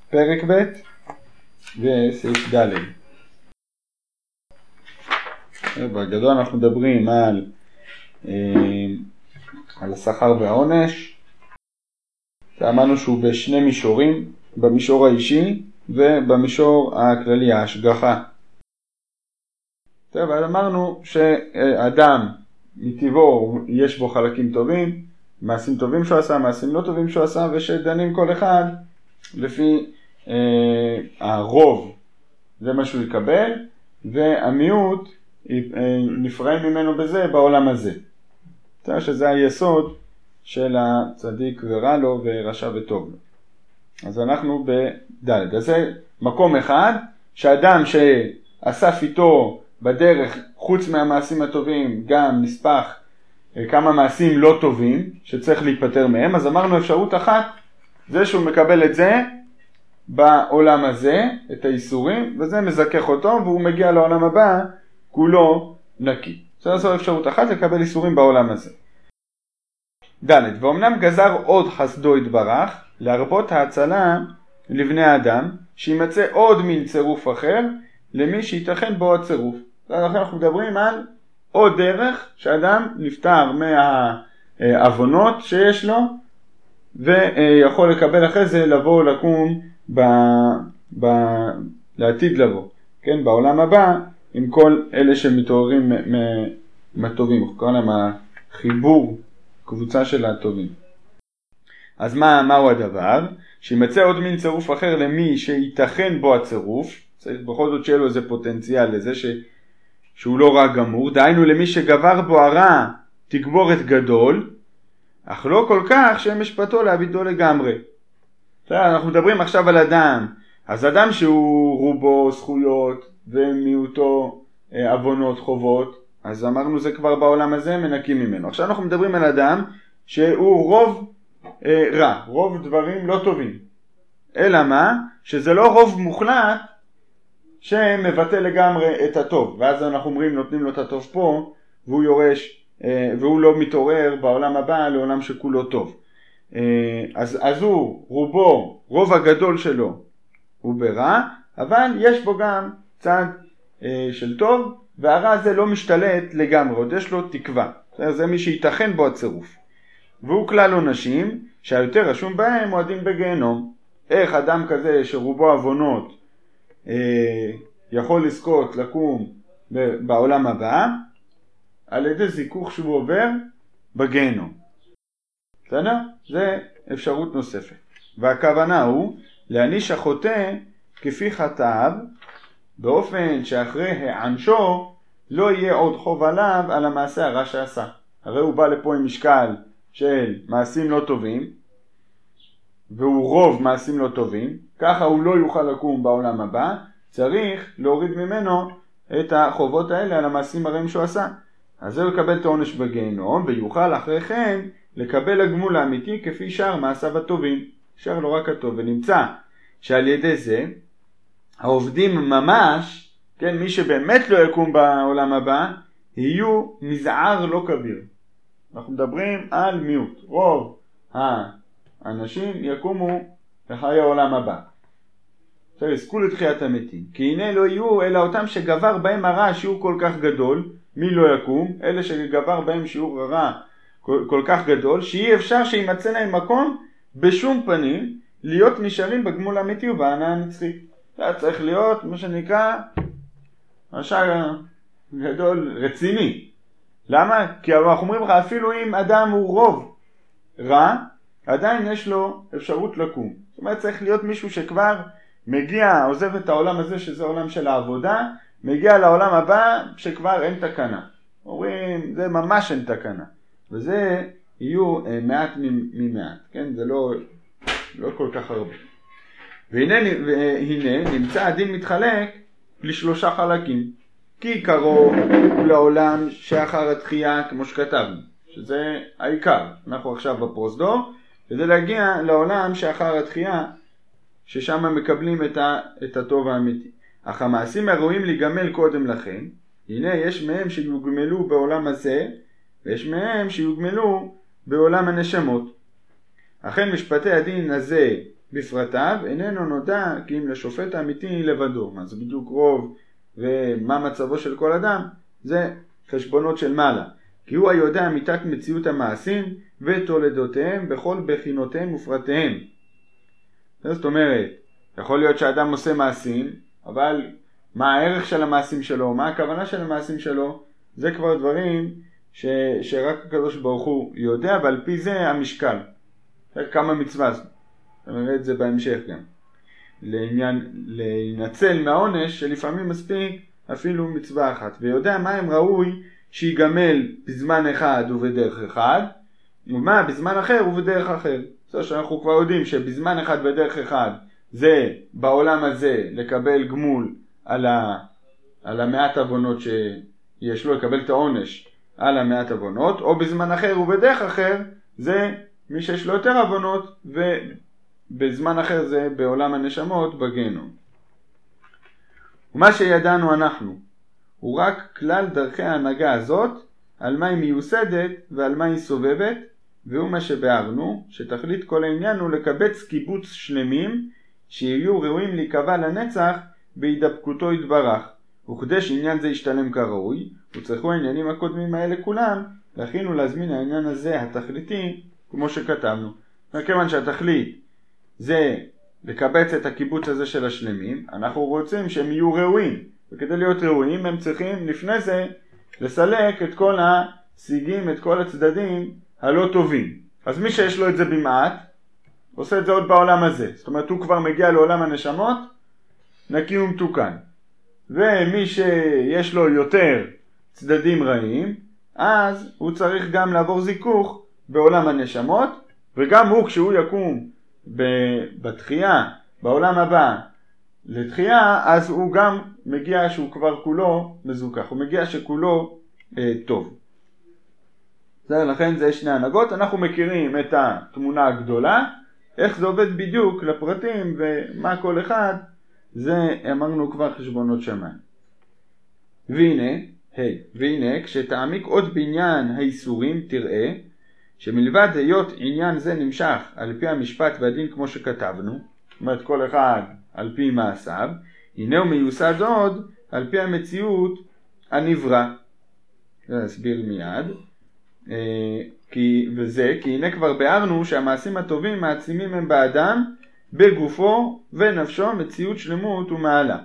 פרק ב' וסעיף ד'. בגדול אנחנו מדברים על השכר והעונש. אמרנו שהוא בשני מישורים, במישור האישי ובמישור הכללי, ההשגחה. טוב, אז אמרנו שאדם מטבעו יש בו חלקים טובים, מעשים טובים שהוא עשה, מעשים לא טובים שהוא עשה, ושדנים כל אחד לפי הרוב, זה מה שהוא יקבל, והמיעוט נפרעים ממנו בזה בעולם הזה. שזה היסוד של הצדיק ורע לו ורשע וטוב לו. אז אנחנו בד'. אז זה מקום אחד, שאדם שאסף איתו בדרך, חוץ מהמעשים הטובים, גם נספח כמה מעשים לא טובים, שצריך להיפטר מהם. אז אמרנו אפשרות אחת, זה שהוא מקבל את זה בעולם הזה, את האיסורים, וזה מזכך אותו, והוא מגיע לעולם הבא, כולו נקי. זו אפשרות אחת, לקבל איסורים בעולם הזה. ד' ואומנם גזר עוד חסדו יתברך, להרבות ההצלה לבני האדם, שימצא עוד מין צירוף אחר, למי שיתכן בו הצירוף. אנחנו מדברים על עוד דרך, שאדם נפטר מהעוונות שיש לו, ויכול לקבל אחרי זה לבוא לקום לעתיד לבוא, כן? בעולם הבא, עם כל אלה שמתעוררים מהטובים, כל החיבור, קבוצה של הטובים. אז מהו הדבר? שימצא עוד מין צירוף אחר למי שיתכן בו הצירוף, צריך בכל זאת שיהיה לו איזה פוטנציאל לזה שהוא לא רע גמור, דהיינו למי שגבר בו הרע תגבורת גדול, אך לא כל כך שמשפטו להביטו לגמרי. אנחנו מדברים עכשיו על אדם, אז אדם שהוא רובו זכויות ומיעוטו עוונות חובות, אז אמרנו זה כבר בעולם הזה מנקים ממנו. עכשיו אנחנו מדברים על אדם שהוא רוב רע, רוב דברים לא טובים. אלא מה? שזה לא רוב מוחלט שמבטא לגמרי את הטוב. ואז אנחנו אומרים נותנים לו את הטוב פה, והוא יורש, והוא לא מתעורר בעולם הבא לעולם שכולו טוב. אז הוא, רובו, רוב הגדול שלו הוא ברע, אבל יש בו גם צד של טוב, והרע הזה לא משתלט לגמרי, עוד יש לו תקווה. זה מי שיתכן בו הצירוף. והוא כלל עונשים שהיותר רשום בהם מועדים בגיהנום. איך אדם כזה שרובו עוונות יכול לזכות לקום בעולם הבא? על ידי זיכוך שהוא עובר בגיהנום. בסדר? זה אפשרות נוספת. והכוונה הוא להעניש החוטא כפי חטאיו, באופן שאחרי הענשו לא יהיה עוד חוב עליו על המעשה הרע שעשה. הרי הוא בא לפה עם משקל של מעשים לא טובים, והוא רוב מעשים לא טובים, ככה הוא לא יוכל לקום בעולם הבא, צריך להוריד ממנו את החובות האלה על המעשים הרעים שהוא עשה. אז זה יקבל את העונש בגיהנום, ויוכל אחרי כן לקבל הגמול האמיתי כפי שאר מעשיו הטובים. שאר לא רק הטוב, ונמצא שעל ידי זה העובדים ממש, כן, מי שבאמת לא יקום בעולם הבא, יהיו מזער לא כביר. אנחנו מדברים על מיעוט. רוב האנשים יקומו לחיי העולם הבא. עכשיו יזכו לתחיית המתים. כי הנה לא יהיו אלא אותם שגבר בהם הרע שיעור כל כך גדול, מי לא יקום? אלה שגבר בהם שיעור הרע כל כך גדול, שאי אפשר שימצא להם מקום בשום פנים להיות נשארים בגמול האמיתי ובהנאה הנצחית. זה צריך להיות מה שנקרא רשע גדול רציני. למה? כי אנחנו אומרים לך אפילו אם אדם הוא רוב רע, עדיין יש לו אפשרות לקום. זאת אומרת צריך להיות מישהו שכבר מגיע, עוזב את העולם הזה שזה העולם של העבודה, מגיע לעולם הבא שכבר אין תקנה. אומרים זה ממש אין תקנה. וזה יהיו מעט ממעט. כן? זה לא כל כך הרבה. והנה נמצא הדין מתחלק לשלושה חלקים. כי עיקרו לעולם שאחר התחייה כמו שכתבנו, שזה העיקר. אנחנו עכשיו בפרוזדור, כדי להגיע לעולם שאחר התחייה, ששם מקבלים את הטוב האמיתי. אך המעשים הראויים להיגמל קודם לכן, הנה יש מהם שיוגמלו בעולם הזה, ויש מהם שיוגמלו בעולם הנשמות. אכן משפטי הדין הזה בפרטיו איננו נודע כי אם לשופט האמיתי לבדו. מה זה בדיוק רוב ומה מצבו של כל אדם? זה חשבונות של מעלה. כי הוא היודע אמיתת מציאות המעשים ותולדותיהם בכל בחינותיהם ופרטיהם. זאת אומרת, יכול להיות שאדם עושה מעשים, אבל מה הערך של המעשים שלו, מה הכוונה של המעשים שלו, זה כבר דברים שרק הקדוש ברוך הוא יודע, ועל פי זה המשקל. כמה מצווה זאת. נראה את זה בהמשך גם. להינצל מהעונש שלפעמים מספיק אפילו מצווה אחת. ויודע מה הם ראוי שיגמל בזמן אחד ובדרך אחד, ומה בזמן אחר ובדרך אחר. זאת שאנחנו כבר יודעים שבזמן אחד בדרך אחד זה בעולם הזה לקבל גמול על המעט עוונות שיש לו, לקבל את העונש על המעט עוונות, או בזמן אחר ובדרך אחר זה מי שיש לו יותר עוונות, ובזמן אחר זה בעולם הנשמות בגיהנום. ומה שידענו אנחנו הוא רק כלל דרכי ההנהגה הזאת, על מה היא מיוסדת ועל מה היא סובבת, והוא מה שבארנו, שתכלית כל העניין הוא לקבץ קיבוץ שלמים שיהיו ראויים להיקבע לנצח בהידבקותו יתברך. וכדי שעניין זה ישתלם כראוי, וצריכו העניינים הקודמים האלה כולם להכין ולהזמין העניין הזה התכליתי כמו שכתבנו. כיוון שהתכלית זה לקבץ את הקיבוץ הזה של השלמים, אנחנו רוצים שהם יהיו ראויים, וכדי להיות ראויים הם צריכים לפני זה לסלק את כל השיגים, את כל הצדדים הלא טובים. אז מי שיש לו את זה במעט עושה את זה עוד בעולם הזה, זאת אומרת הוא כבר מגיע לעולם הנשמות נקי ומתוקן. ומי שיש לו יותר צדדים רעים, אז הוא צריך גם לעבור זיכוך בעולם הנשמות, וגם הוא כשהוא יקום בתחייה בעולם הבא לתחייה, אז הוא גם מגיע שהוא כבר כולו מזוכח, הוא מגיע שכולו טוב. לכן זה שני הנהגות. אנחנו מכירים את התמונה הגדולה, איך זה עובד בדיוק לפרטים ומה כל אחד, זה אמרנו כבר חשבונות שמיים. והנה כשתעמיק עוד בעניין האיסורים תראה שמלבד היות עניין זה נמשך על פי המשפט והדין כמו שכתבנו, זאת אומרת כל אחד על פי מעשיו, הנה הוא מיוסד עוד על פי המציאות הנברא. להסביר מיד. כי הנה כבר בארנו שהמעשים הטובים מעצימים הם באדם בגופו ונפשו מציאות שלמות ומעלה.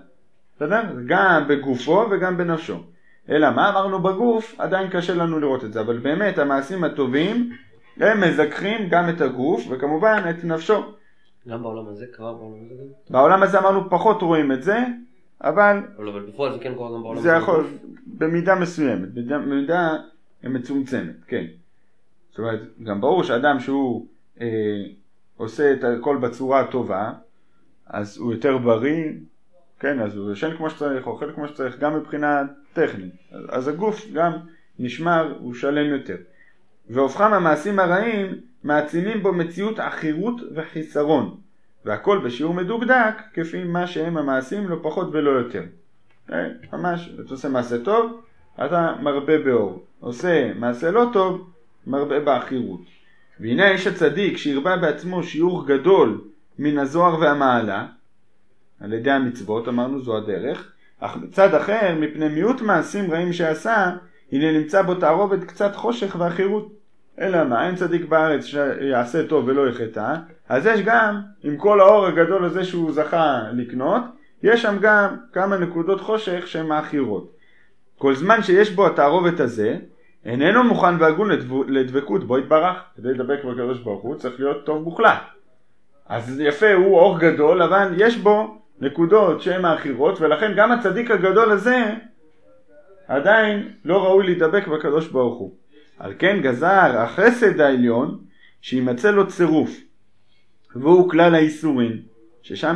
גם בגופו וגם בנפשו. אלא מה אמרנו בגוף עדיין קשה לנו לראות את זה, אבל באמת המעשים הטובים הם מזכחים גם את הגוף וכמובן את נפשו. גם בעולם הזה קרה בעולם הזה? בעולם הזה אמרנו פחות רואים את זה, אבל בפועל זה כן קורה גם בעולם הזה? זה יכול, במידה מסוימת, במידה מצומצמת, כן. זאת אומרת, גם ברור שאדם שהוא עושה את הכל בצורה הטובה, אז הוא יותר בריא, כן, אז הוא ישן כמו שצריך, אוכל כמו שצריך, גם מבחינה טכנית. אז הגוף גם נשמר, הוא שלם יותר. והופכם המעשים הרעים מעצימים בו מציאות עכירות וחיסרון, והכל בשיעור מדוקדק כפי מה שהם המעשים לא פחות ולא יותר. ממש, אתה עושה מעשה טוב, אתה מרבה באור. עושה מעשה לא טוב, מרבה בעכירות. והנה איש הצדיק שהרבה בעצמו שיעור גדול מן הזוהר והמעלה, על ידי המצוות, אמרנו זו הדרך, אך מצד אחר, מפני מיעוט מעשים רעים שעשה, הנה נמצא בו תערובת קצת חושך ועכירות. אלא מה, אין צדיק בארץ שיעשה טוב ולא יחטא, אז יש גם, עם כל האור הגדול הזה שהוא זכה לקנות, יש שם גם כמה נקודות חושך שהן מעכירות. כל זמן שיש בו התערובת הזה, איננו מוכן והגון לדבקות בו יתברך. כדי לדבק בקדוש ברוך הוא צריך להיות טוב מוחלט. אז יפה, הוא אור גדול, אבל יש בו נקודות שהן מעכירות, ולכן גם הצדיק הגדול הזה עדיין לא ראוי להידבק בקדוש ברוך הוא. על כן גזר החסד העליון שימצא לו צירוף, והוא כלל האיסורים, ששם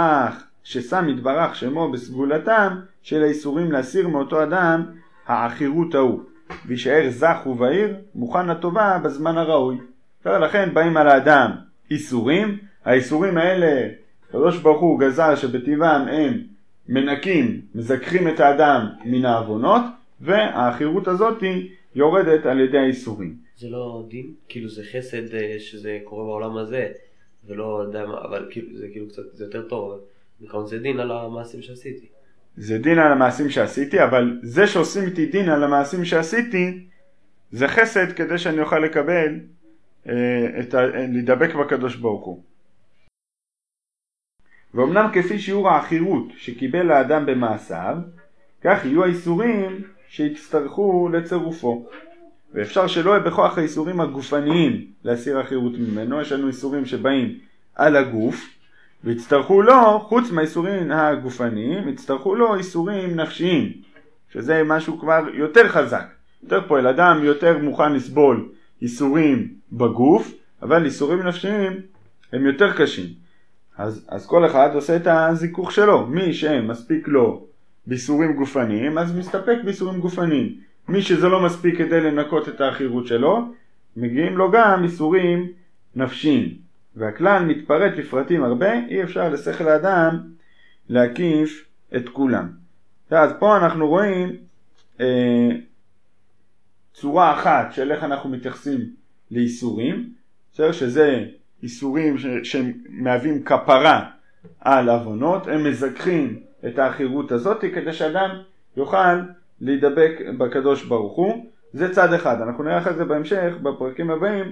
יתברך שמו בסגולתם של האיסורים להסיר מאותו אדם העכירות ההוא, וישאר זך ובהיר מוכן לטובה בזמן הראוי. לכן באים על האדם איסורים, האיסורים האלה הקדוש ברוך הוא גזר שבטבעם הם מנקים, מזכחים את האדם מן העוונות, והעכירות הזאת יורדת על ידי האיסורים. זה לא דין? כאילו זה חסד שזה קורה בעולם הזה, ולא יודע מה, אבל זה כאילו קצת, זה יותר טוב, בעיקרון זה דין על המעשים שעשיתי. זה דין על המעשים שעשיתי, אבל זה שעושים איתי דין על המעשים שעשיתי, זה חסד כדי שאני אוכל לקבל, להידבק בקדוש ברוך הוא. ואומנם כפי שיעור האחירות שקיבל האדם במעשיו, כך יהיו האיסורים שיצטרכו לצירופו. ואפשר שלא יהיה בכוח האיסורים הגופניים להסיר אחירות ממנו. יש לנו איסורים שבאים על הגוף, והצטרכו לו, חוץ מהאיסורים הגופניים, הצטרכו לו איסורים נפשיים, שזה משהו כבר יותר חזק. יותר פועל אדם יותר מוכן לסבול איסורים בגוף, אבל איסורים נפשיים הם יותר קשים. אז כל אחד עושה את הזיכוך שלו. מי שמספיק לו באיסורים גופניים, אז מסתפק באיסורים גופניים. מי שזה לא מספיק כדי לנקות את האחירות שלו, מגיעים לו גם איסורים נפשיים. והכלל מתפרט לפרטים הרבה, אי אפשר לשכל האדם להקיף את כולם. אז פה אנחנו רואים צורה אחת של איך אנחנו מתייחסים לאיסורים, שזה איסורים שמהווים כפרה על עוונות, הם מזכחים את האחירות הזאת כדי שאדם יוכל להידבק בקדוש ברוך הוא. זה צד אחד. אנחנו נראה אחרי זה בהמשך בפרקים הבאים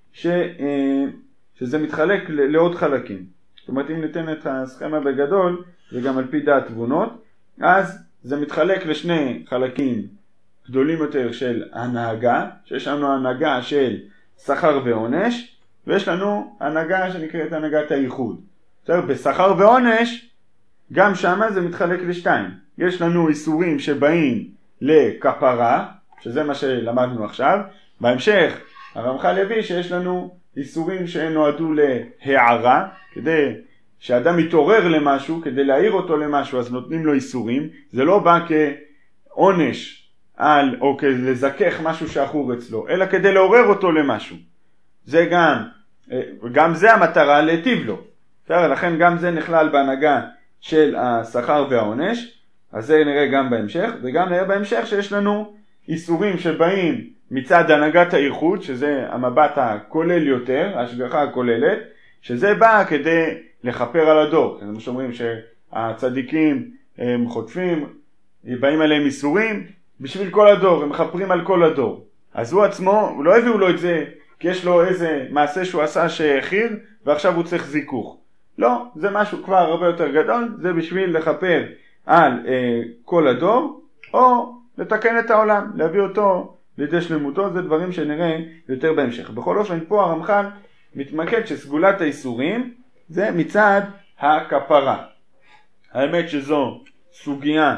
שזה מתחלק לעוד חלקים. זאת אומרת, אם ניתן את הסכמה בגדול, וגם על פי דעת תבונות, אז זה מתחלק לשני חלקים גדולים יותר של הנהגה, שיש לנו הנהגה של שכר ועונש, ויש לנו הנהגה שנקראת הנהגת הייחוד. בשכר ועונש, גם שמה זה מתחלק לשתיים. יש לנו איסורים שבאים לכפרה, שזה מה שלמדנו עכשיו. בהמשך הרמח"ל יביא שיש לנו איסורים שנועדו להערה, כדי שאדם יתעורר למשהו, כדי להעיר אותו למשהו, אז נותנים לו איסורים. זה לא בא כעונש או לזכך משהו שאחור אצלו, אלא כדי לעורר אותו למשהו. זה גם זה המטרה להיטיב לו. לכן גם זה נכלל בהנהגה של השכר והעונש, אז זה נראה גם בהמשך, וגם נראה בהמשך שיש לנו איסורים שבאים מצד הנהגת הייחוד, שזה המבט הכולל יותר, ההשגחה הכוללת, שזה בא כדי לחפר על הדור. כמו שאומרים שהצדיקים הם חוטפים, באים עליהם איסורים בשביל כל הדור, הם מחפרים על כל הדור. אז הוא עצמו, הוא לא הביאו לו את זה כי יש לו איזה מעשה שהוא עשה שהחיר ועכשיו הוא צריך זיכוך. לא, זה משהו כבר הרבה יותר גדול, זה בשביל לחפר על כל הדור, או לתקן את העולם, להביא אותו לידי שלמותו. זה דברים שנראה יותר בהמשך. בכל אופן פה הרמח"ל מתמקד שסגולת האיסורים זה מצד הכפרה. האמת שזו סוגיה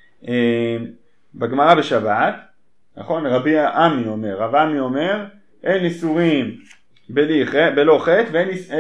בגמרא בשבת, נכון? רב עמי אומר, אין איסורים בלא חטא,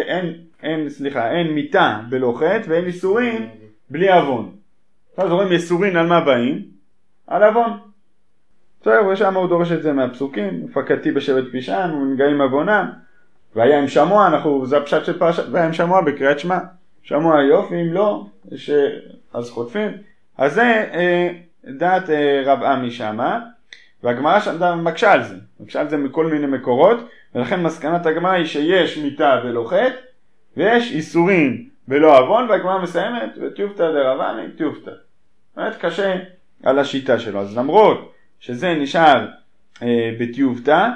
אין מיתה בלא חטא, ואין איסורים בלי עוון. אז רואים איסורים על מה באים? על עוון. בסדר, ושם הוא דורש את זה מהפסוקים, מפקדתי בשבט פישן ונגעים עוונם, והיה עם שמוע, זה הפשט של פרשת, והיה עם שמוע בקריאת שמע. שמוע יופי, אם לא, אז חוטפים. אז זה דעת רב עמי שמה, והגמרא שם מקשה על זה. מקשה על זה מכל מיני מקורות, ולכן מסקנת הגמרא היא שיש מיתה ולא חטא, ויש איסורים ולא עוון, והגמרא מסיימת, וטיובתא דרב עמי, טיובתא. באמת קשה על השיטה שלו. אז למרות שזה נשאר בטיובתא,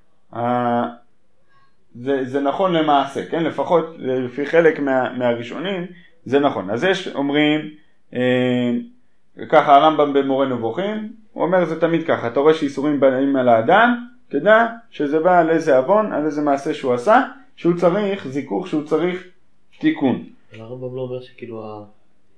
זה נכון למעשה, כן? לפחות לפי חלק מהראשונים זה נכון. אז יש אומרים, ככה הרמב"ם במורה נבוכים, הוא אומר זה תמיד ככה, אתה רואה שאיסורים באים על האדם, תדע שזה בא על איזה עוון, על איזה מעשה שהוא עשה, שהוא צריך זיכוך, שהוא צריך תיקון. הרמב"ם לא אומר שכאילו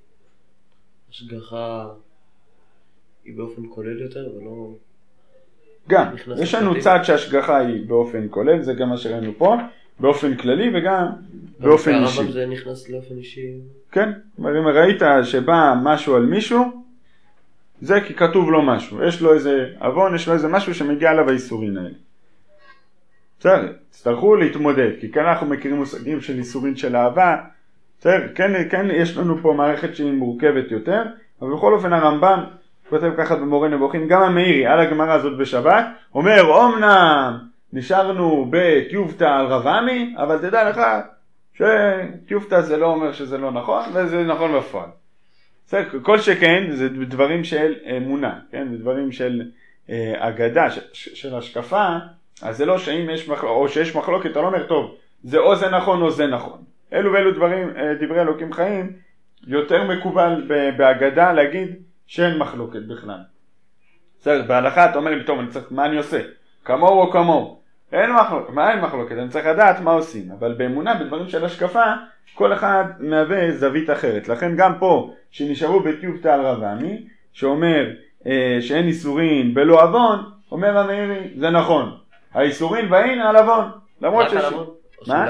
ההשגחה היא באופן כולל יותר ולא... גם, יש לנו צד שהשגחה היא באופן כולל, זה גם מה שראינו פה, באופן כללי וגם באופן אישי. הרמב"ם זה נכנס לאופן אישי. כן, אם ראית שבא משהו על מישהו, זה כי כתוב לו משהו, יש לו איזה עוון, יש לו איזה משהו שמגיע עליו האיסורים האלה. בסדר, תצטרכו להתמודד, כי כאן אנחנו מכירים מושגים של איסורים של אהבה, בסדר, כן יש לנו פה מערכת שהיא מורכבת יותר, אבל בכל אופן הרמב"ם כותב ככה במורה נבוכים, גם המאירי על הגמרא הזאת בשבת, אומר אומנם נשארנו בטיובתא על רב עמי, אבל תדע לך שטיופתא זה לא אומר שזה לא נכון, וזה נכון בפועל. כל שכן זה דברים של אמונה, כן? דברים של אגדה, של השקפה, אז זה לא שאם יש או שיש מחלוקת, אתה לא אומר, טוב, זה או זה נכון או זה נכון. אלו ואלו דברים, דברי אלוקים חיים, יותר מקובל באגדה להגיד שאין מחלוקת בכלל. בסדר, בהלכה אתה אומר לי, טוב, מה אני עושה? כמוהו או כמוהו? אין מחלוקת, מה אין מחלוקת? אני צריך לדעת מה עושים, אבל באמונה, בדברים של השקפה, כל אחד מהווה זווית אחרת. לכן גם פה, שנשארו בטיובתא על רב עמי, שאומר שאין איסורין בלא עוון, אומר המאירי, זה נכון. האיסורין והאין על עוון. למרות שיש... מה?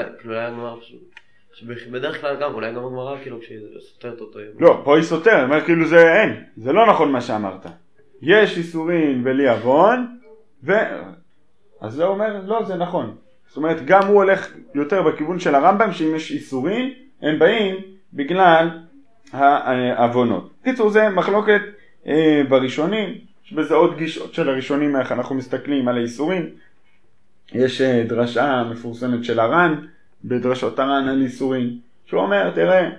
בדרך כלל גם, אולי גם הגמרא כאילו כשסותרת אותו. לא, פה היא סותרת, אומר כאילו זה אין, זה לא נכון מה שאמרת. יש איסורין בלי עוון, אז זה אומר, לא, זה נכון. זאת אומרת, גם הוא הולך יותר בכיוון של הרמב"ם, שאם יש איסורים, הם באים בגלל העוונות. קיצור, זה מחלוקת בראשונים, יש בזה עוד גישות של הראשונים, איך אנחנו מסתכלים על האיסורים. יש דרשה מפורסמת של הר"ן, בדרשות הר"ן על איסורים, שהוא אומר, תראה,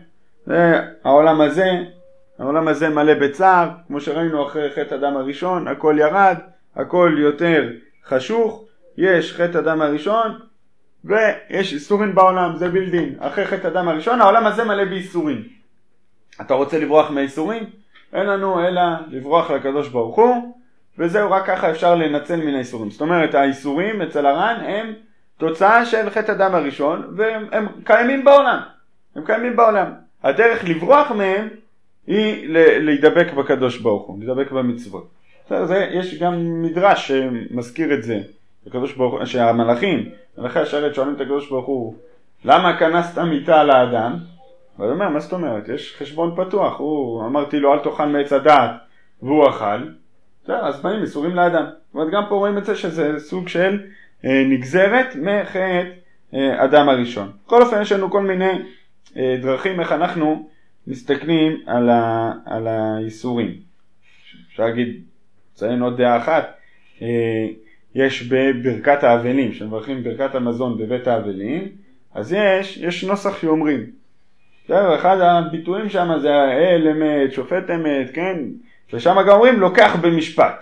העולם הזה מלא בצער, כמו שראינו אחרי חטא אדם הראשון, הכל ירד, הכל יותר חשוך, יש חטא אדם הראשון, ויש איסורים בעולם, זה בלדין. אחרי חטא אדם הראשון, העולם הזה מלא באיסורים. אתה רוצה לברוח מהאיסורים? אין לנו אלא לברוח לקדוש ברוך הוא, וזהו, רק ככה אפשר לנצל מן האיסורים. זאת אומרת, האיסורים אצל הר"ן הם תוצאה של חטא אדם הראשון, והם קיימים בעולם. הם קיימים בעולם. הדרך לברוח מהם היא להידבק בקדוש ברוך הוא, להידבק במצוות. יש גם מדרש שמזכיר את זה, שהמלאכים, מלאכי השרת שואלים את הקדוש ברוך הוא, למה כנסת מיתה על האדם? ואתה אומר, מה זאת אומרת? יש חשבון פתוח, אמרתי לו אל תאכל מעץ הדעת, והוא אכל, אז באים איסורים לאדם. זאת אומרת, גם פה רואים את זה שזה סוג של נגזרת מחטא אדם הראשון. בכל אופן יש לנו כל מיני דרכים איך אנחנו מסתכלים על האיסורים. אפשר להגיד, ציין עוד דעה אחת, יש בברכת האבלים, שמברכים ברכת המזון בבית האבלים, אז יש נוסח שאומרים, אחד הביטויים שם זה אל אמת, שופט אמת, כן? ושם גם אומרים לוקח במשפט.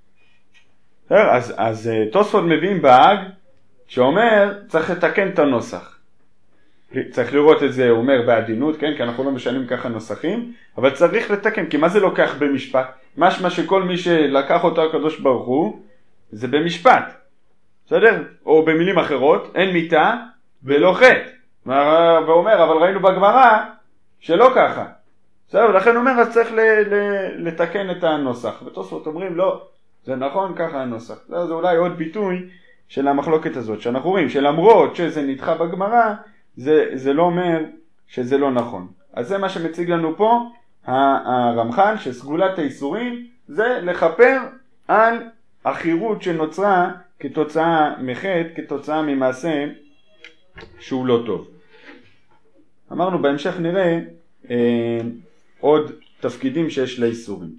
אז תוספות מביאים בהג שאומר צריך לתקן את הנוסח. צריך לראות את זה, הוא אומר בעדינות, כן? כי אנחנו לא משנים ככה נוסחים, אבל צריך לתקן, כי מה זה לוקח במשפט? משמע שכל מי שלקח אותו הקדוש ברוך הוא, זה במשפט. בסדר? או במילים אחרות, אין מיתה ולא חטא. ואומר, אבל ראינו בגמרא שלא ככה. בסדר? לכן אומר, אז צריך לתקן את הנוסח. ותוספות אומרים, לא, זה נכון ככה הנוסח. זה אולי עוד ביטוי של המחלוקת הזאת, שאנחנו רואים שלמרות שזה נדחה בגמרא, זה לא אומר שזה לא נכון. אז זה מה שמציג לנו פה הרמח"ל, שסגולת האיסורים זה לחפר על החירות שנוצרה כתוצאה מחטא, כתוצאה ממעשה שהוא לא טוב. אמרנו בהמשך נראה עוד תפקידים שיש לאיסורים.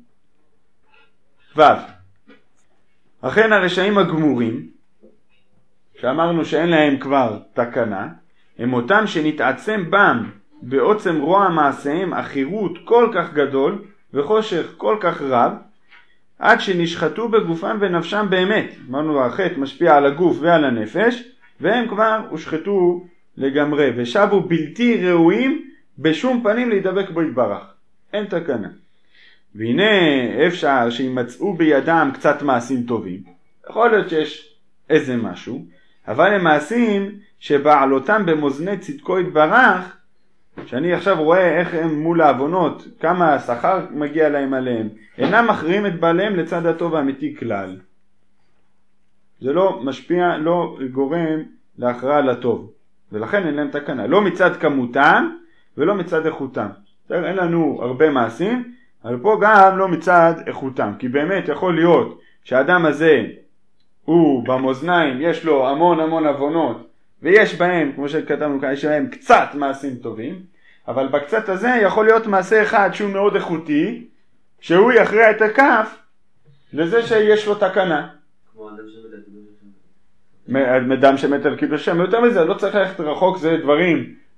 אכן הרשעים הגמורים, שאמרנו שאין להם כבר תקנה, הם אותם שנתעצם בם בעוצם רוע מעשיהם החירות כל כך גדול וחושך כל כך רב, עד שנשחטו בגופם ונפשם באמת. אמרנו החטא משפיע על הגוף ועל הנפש, והם כבר הושחטו לגמרי ושבו בלתי ראויים בשום פנים להידבק בו יתברך. אין תקנה. והנה אפשר שימצאו בידם קצת מעשים טובים. יכול להיות שיש איזה משהו, אבל הם מעשים שבעלותם במוזני צדקו יתברך, שאני עכשיו רואה איך הם מול העוונות, כמה השכר מגיע להם עליהם, אינם מכריעים את בעליהם לצד הטוב האמיתי כלל. זה לא משפיע, לא גורם להכרעה לטוב, ולכן אין להם תקנה. לא מצד כמותם ולא מצד איכותם. אין לנו הרבה מעשים, אבל פה גם לא מצד איכותם, כי באמת יכול להיות שהאדם הזה הוא במאזניים, יש לו המון עוונות, ויש בהם, כמו שכתבנו כאן, יש בהם קצת מעשים טובים, אבל בקצת הזה יכול להיות מעשה אחד שהוא מאוד איכותי, שהוא יכריע את הכף לזה שיש לו תקנה. כמו אדם דם שמת על קידוש השם. יותר מזה, לא צריך ללכת רחוק, זה דברים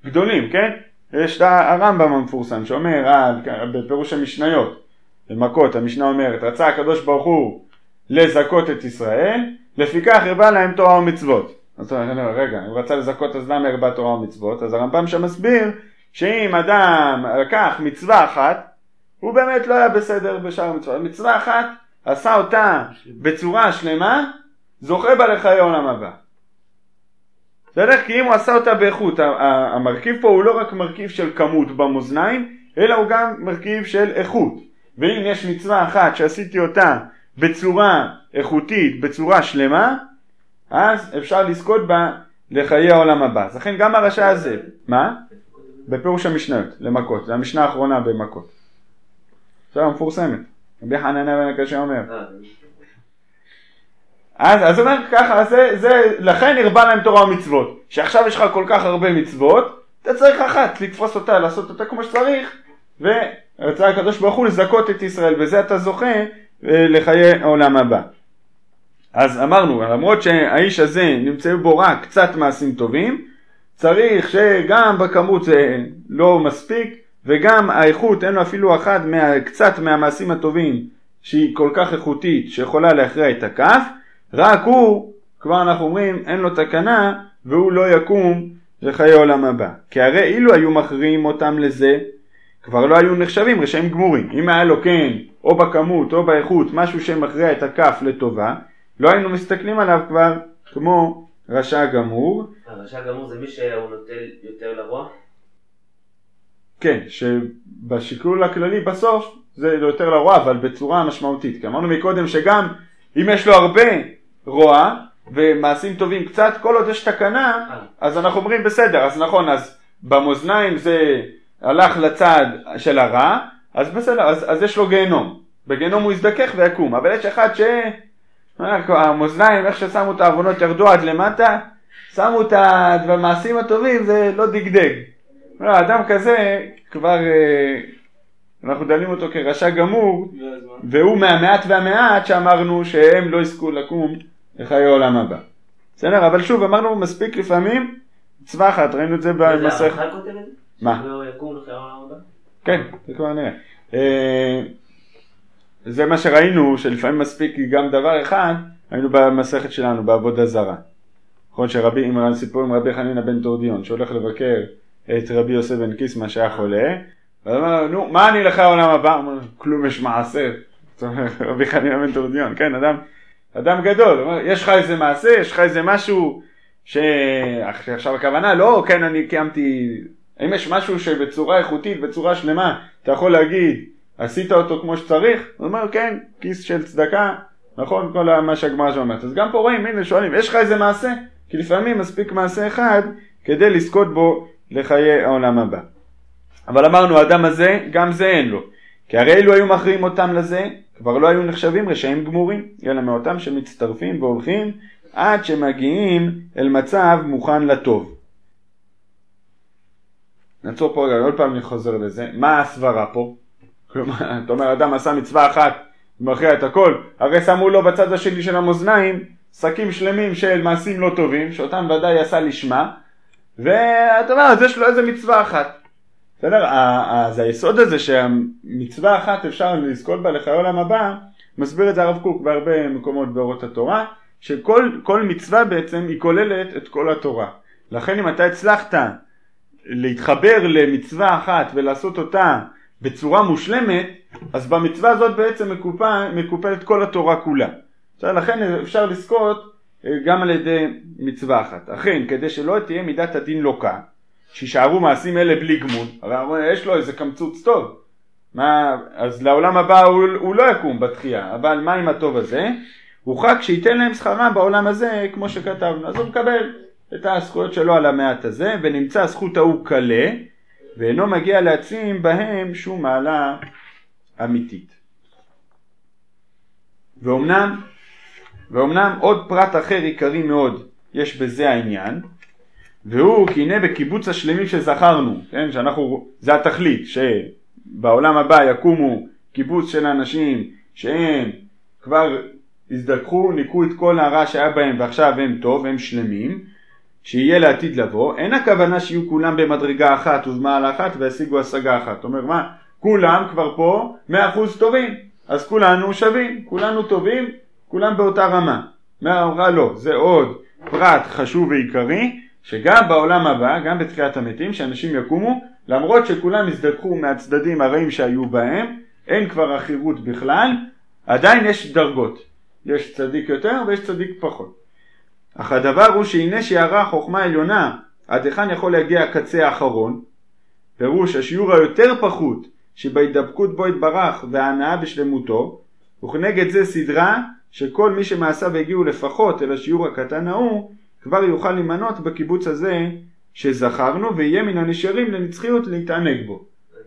גדולים, כן? יש את הרמב"ם המפורסם שאומר, בפירוש המשניות, במכות, המשנה אומרת, רצה הקדוש ברוך הוא לזכות את ישראל, לפיכך הרבה להם תורה ומצוות. אז רגע, אם רצה לזכות אז למה הרבה תורה ומצוות? אז הרמב"ם שם מסביר שאם אדם לקח מצווה אחת, הוא באמת לא היה בסדר בשאר המצוות. מצווה אחת, עשה אותה בצורה שלמה, זוכה בה לחיי עולם הבא. בסדר? כי אם הוא עשה אותה באיכות, המרכיב פה הוא לא רק מרכיב של כמות במאזניים, אלא הוא גם מרכיב של איכות. ואם יש מצווה אחת שעשיתי אותה בצורה איכותית, בצורה שלמה, אז אפשר לזכות בה לחיי העולם הבא. אז לכן גם הרשע הזה, מה? בפירוש המשניות, למכות. זה המשנה האחרונה במכות. עכשיו מפורסמת. רבי חנניה בן הקשה אומר. אז אומר ככה, לכן הרבה להם תורה ומצוות. שעכשיו יש לך כל כך הרבה מצוות, אתה צריך אחת לתפוס אותה, לעשות אותה כמו שצריך, ורצה הקדוש ברוך הוא לזכות את ישראל, בזה אתה זוכה לחיי העולם הבא. אז אמרנו, למרות שהאיש הזה נמצא בו רק קצת מעשים טובים, צריך שגם בכמות זה לא מספיק, וגם האיכות אין לו אפילו קצת מהמעשים הטובים שהיא כל כך איכותית שיכולה להכריע את הכף, רק הוא, כבר אנחנו אומרים, אין לו תקנה והוא לא יקום לחיי עולם הבא. כי הרי אילו היו מכריעים אותם לזה, כבר לא היו נחשבים רשעים גמורים. אם היה לו כן, או בכמות או באיכות, משהו שמכריע את הכף לטובה, לא היינו מסתכלים עליו כבר כמו רשע גמור. הרשע גמור זה מי שהוא נוטל יותר לרוע? כן, שבשקלול הכללי בסוף זה יותר לרוע, אבל בצורה משמעותית. כי אמרנו מקודם שגם אם יש לו הרבה רוע ומעשים טובים קצת, כל עוד יש תקנה, אז אנחנו אומרים בסדר. אז נכון, אז במאזניים זה הלך לצד של הרע, אז בסדר, אז יש לו גיהנום. בגיהנום הוא יזדכך ויקום. אבל יש אחד המאזניים, איך ששמו את העוונות ירדו עד למטה, שמו את המעשים הטובים, זה לא דגדג. האדם כזה כבר אנחנו דלים אותו כרשע גמור, והוא מהמעט והמעט שאמרנו שהם לא יזכו לקום לחיי העולם הבא. בסדר? אבל שוב אמרנו מספיק לפעמים מצווה אחת, ראינו את זה במסכת. זה הרמח"ל כותב את זה? מה? שלא יקום לחיי העולם הבא? כן, זה כבר נראה. זה מה שראינו, שלפעמים מספיק גם דבר אחד, היינו במסכת שלנו, בעבודה זרה. נכון שרבי, אם סיפור עם רבי חנינא בן תורדיון, שהולך לבקר את רבי יוסף בן קיסמא שהיה חולה, ואמר, נו, מה אני לחיי העולם הבא? אמר, כלום יש מעשה. זאת אומרת, רבי חנינא בן תורדיון, כן, אדם גדול, אומר, יש לך איזה מעשה, יש לך איזה משהו, שעכשיו הכוונה, לא, כן, אני קיימתי, אם יש משהו שבצורה איכותית, בצורה שלמה, אתה יכול להגיד, עשית אותו כמו שצריך? הוא אומר, כן, כיס של צדקה, נכון, כל מה שהגמרא שאומרת. אז גם פה רואים, הנה שואלים, יש לך איזה מעשה? כי לפעמים מספיק מעשה אחד, כדי לזכות בו לחיי העולם הבא. אבל אמרנו, האדם הזה, גם זה אין לו. כי הרי אלו היו מכריעים אותם לזה, כבר לא היו נחשבים רשעים גמורים, אלא מאותם שמצטרפים והולכים, עד שמגיעים אל מצב מוכן לטוב. נעצור פה רגע, עוד פעם אני חוזר לזה. מה הסברה פה? כלומר, אתה אומר, אדם עשה מצווה אחת, ומכריע את הכל, הרי שמו לו בצד השני של המאזניים, שקים שלמים של מעשים לא טובים, שאותם ודאי עשה לשמה, ואתה אומר, אז יש לו איזה מצווה אחת. בסדר? אז היסוד הזה שהמצווה אחת אפשר לזכות בה לחיי העולם הבא, מסביר את זה הרב קוק בהרבה מקומות באורות התורה, שכל מצווה בעצם היא כוללת את כל התורה. לכן אם אתה הצלחת להתחבר למצווה אחת ולעשות אותה בצורה מושלמת, אז במצווה הזאת בעצם מקופלת כל התורה כולה. לכן אפשר לזכות גם על ידי מצווה אחת. אכן, כדי שלא תהיה מידת הדין לוקה, שישארו מעשים אלה בלי גמול, הרי יש לו איזה קמצוץ טוב. אז לעולם הבא הוא לא יקום בתחייה, אבל מה עם הטוב הזה? הוא חק שייתן להם שכרה בעולם הזה, כמו שכתבנו. אז הוא מקבל את הזכויות שלו על המעט הזה, ונמצא זכות ההוא קלה, ואינו מגיע להצים בהם שום מעלה אמיתית. ואומנם עוד פרט אחר עיקרי מאוד יש בזה העניין, והוא כי הנה בקיבוץ השלמים שזכרנו, כן, זה התכלית, שבעולם הבא יקומו קיבוץ של אנשים שהם כבר הזדככו, ניקו את כל הרע שהיה בהם ועכשיו הם טוב, הם שלמים, שיהיה לעתיד לבוא, אין הכוונה שיהיו כולם במדרגה אחת ובמעלה אחת והשיגו השגה אחת. אומר מה? כולם כבר פה 100% טובים, אז כולנו שווים, כולנו טובים, כולם באותה רמה. מה אמרה? לא, זה עוד פרט חשוב ועיקרי, שגם בעולם הבא, גם בתחיית המתים, שאנשים יקומו, למרות שכולם יזדכחו מהצדדים הרעים שהיו בהם, אין כבר אחירות בכלל, עדיין יש דרגות. יש צדיק יותר ויש צדיק פחות. אך הדבר הוא שהנה שיערה חוכמה עליונה, עד היכן יכול להגיע הקצה האחרון, פירוש השיעור היותר פחות, שבהידבקות בו יתברך וההנאה בשלמותו, וכנגד זה סדרה שכל מי שמעשיו הגיעו לפחות אל השיעור הקטן ההוא, כבר יוכל למנות בקיבוץ הזה שזכרנו, ויהיה מן הנשארים לנצחיות להתענג בו.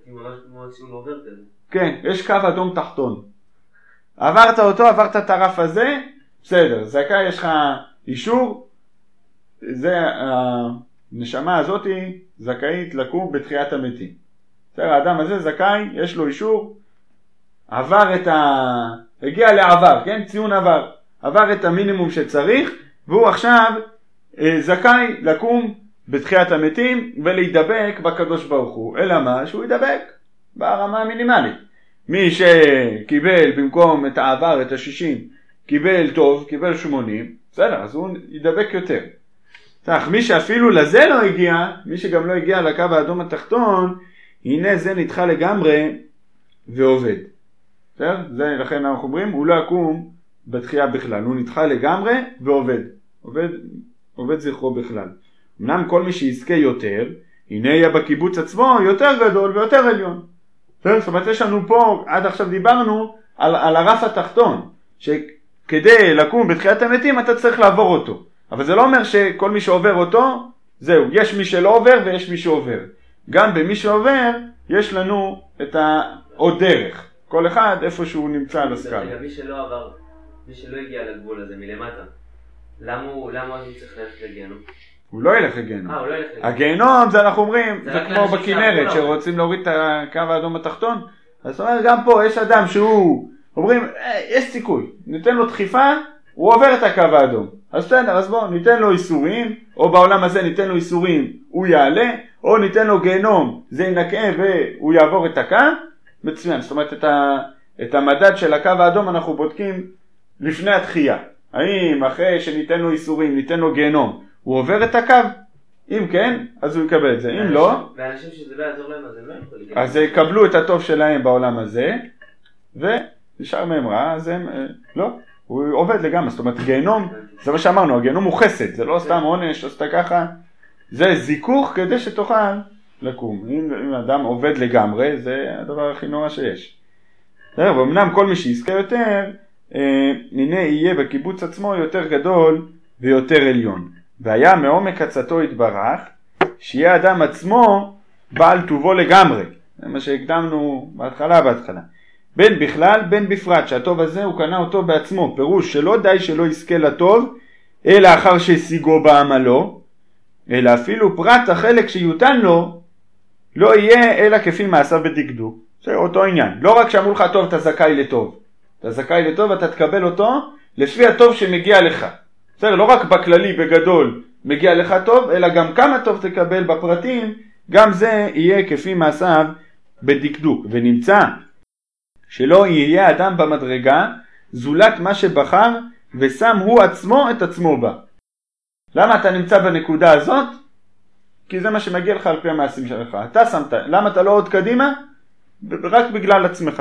כן, יש קו אדום תחתון. עברת אותו, עברת את הרף הזה, בסדר, זכאי, יש לך אישור, זה הנשמה הזאת זכאית לקום בתחיית המתים. בסדר, האדם הזה זכאי, יש לו אישור, הגיע לעבר, כן, ציון עבר, עבר את המינימום שצריך, והוא עכשיו זכאי לקום בתחיית המתים ולהידבק בקדוש ברוך הוא. אלא מה? שהוא ידבק ברמה המינימלית. מי שקיבל במקום את העבר, את ה-60, קיבל טוב, קיבל 80, בסדר, אז הוא ידבק יותר. כך, מי שאפילו לזה לא הגיע, מי שגם לא הגיע לקו האדום התחתון, הנה זה נדחה לגמרי ועובד. בסדר? זה לכן אנחנו אומרים, הוא לא יקום בתחייה בכלל, הוא נדחה לגמרי ועובד. עובד זכרו בכלל. אמנם כל מי שיזכה יותר, הנה יהיה בקיבוץ עצמו יותר גדול ויותר עליון. זאת אומרת, יש לנו פה, עד עכשיו דיברנו על הרף התחתון, שכדי לקום בתחיית המתים אתה צריך לעבור אותו. אבל זה לא אומר שכל מי שעובר אותו, זהו, יש מי שלא עובר ויש מי שעובר. גם במי שעובר, יש לנו את עוד דרך. כל אחד איפה שהוא נמצא על הסקאלה. מי שלא עבר, מי שלא הגיע לגבול הזה מלמטה, למה הוא צריך ללכת לגיהנום? הוא לא ילך לגיהנום. הוא לא ילך לגיהנום. הגיהנום זה אנחנו אומרים, זה כמו בכנרת שרוצים להוריד את הקו האדום התחתון. אז זאת אומרת, גם פה יש אדם שהוא, אומרים, יש סיכוי, ניתן לו דחיפה, הוא עובר את הקו האדום. אז בסדר, אז בואו, ניתן לו איסורים, או בעולם הזה ניתן לו איסורים, הוא יעלה, או ניתן לו גיהנום, זה ינקה והוא יעבור את הקו, מצוין. זאת אומרת, את המדד של הקו האדום אנחנו בודקים לפני התחייה. האם אחרי שניתן לו איסורים, ניתן לו גיהנום, הוא עובר את הקו? אם כן, אז הוא יקבל את זה. אם לא, ואנשים שזה לא יעזור להם, אז הם לא יכולים. אז יקבלו את הטוב שלהם בעולם הזה, ונשאר מהם רע, אז הם, לא, הוא עובד לגמרי. זאת אומרת, גיהנום, זה מה שאמרנו, הגיהנום הוא חסד, זה לא סתם עונש, או סתם ככה, זה זיכוך כדי שתוכל לקום. אם אדם עובד לגמרי, זה הדבר הכי נורא שיש. ואמנם כל מי שיזכה יותר, הנה יהיה בקיבוץ עצמו יותר גדול ויותר עליון. והיה מעומק עצתו יתברך, שיהיה אדם עצמו בעל טובו לגמרי. זה מה שהקדמנו בהתחלה. בין בכלל, בין בפרט, שהטוב הזה הוא קנה אותו בעצמו. פירוש שלא די שלא יזכה לטוב, אלא אחר שהשיגו בעמלו, אלא אפילו פרט החלק שיותן לו, לא יהיה אלא כפי מעשיו בדקדוק. זה אותו עניין. לא רק שאמרו לך טוב, אתה זכאי לטוב. אתה זכאי לטוב, אתה תקבל אותו לפי הטוב שמגיע לך. בסדר, לא רק בכללי, בגדול, מגיע לך טוב, אלא גם כמה טוב תקבל בפרטים, גם זה יהיה כפי מעשיו בדקדוק. ונמצא שלא יהיה אדם במדרגה, זולת מה שבחר, ושם הוא עצמו את עצמו בה. למה אתה נמצא בנקודה הזאת? כי זה מה שמגיע לך על פי המעשים שלך. אתה שמת, למה אתה לא עוד קדימה? רק בגלל עצמך.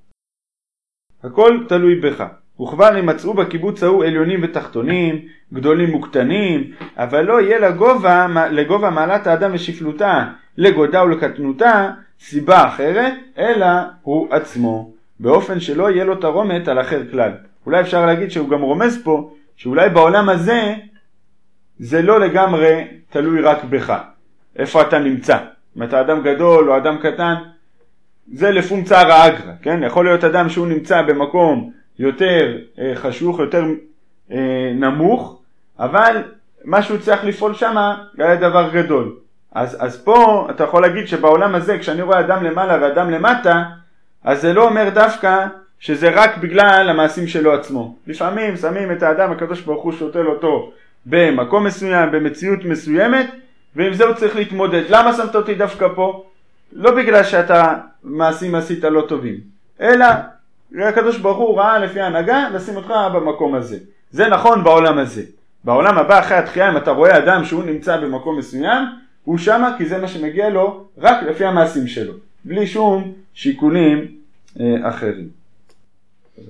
הכל תלוי בך. וכבר ימצאו בקיבוץ ההוא עליונים ותחתונים, גדולים וקטנים, אבל לא יהיה לגובה מעלת האדם ושפלותה, לגודה ולקטנותה, סיבה אחרת, אלא הוא עצמו, באופן שלא יהיה לו תרומת על אחר כלל. אולי אפשר להגיד שהוא גם רומז פה, שאולי בעולם הזה, זה לא לגמרי תלוי רק בך. איפה אתה נמצא? אם אתה אדם גדול או אדם קטן, זה לפונקציה האגרא, כן? יכול להיות אדם שהוא נמצא במקום יותר חשוך, יותר נמוך, אבל מה שהוא צריך לפעול שם היה דבר גדול. אז פה אתה יכול להגיד שבעולם הזה, כשאני רואה אדם למעלה ואדם למטה, אז זה לא אומר דווקא שזה רק בגלל המעשים שלו עצמו. לפעמים שמים את האדם, הקדוש ברוך הוא שותה לו טוב, במקום מסוים, במציאות מסוימת, ועם זה הוא צריך להתמודד. למה שמת אותי דווקא פה? לא בגלל שאתה מעשים עשית לא טובים, אלא הקדוש ברוך הוא ראה לפי ההנהגה לשים אותך במקום הזה. זה נכון בעולם הזה. בעולם הבא אחרי התחייה, אם אתה רואה אדם שהוא נמצא במקום מסוים, הוא שמה כי זה מה שמגיע לו רק לפי המעשים שלו, בלי שום שיקולים אחרים.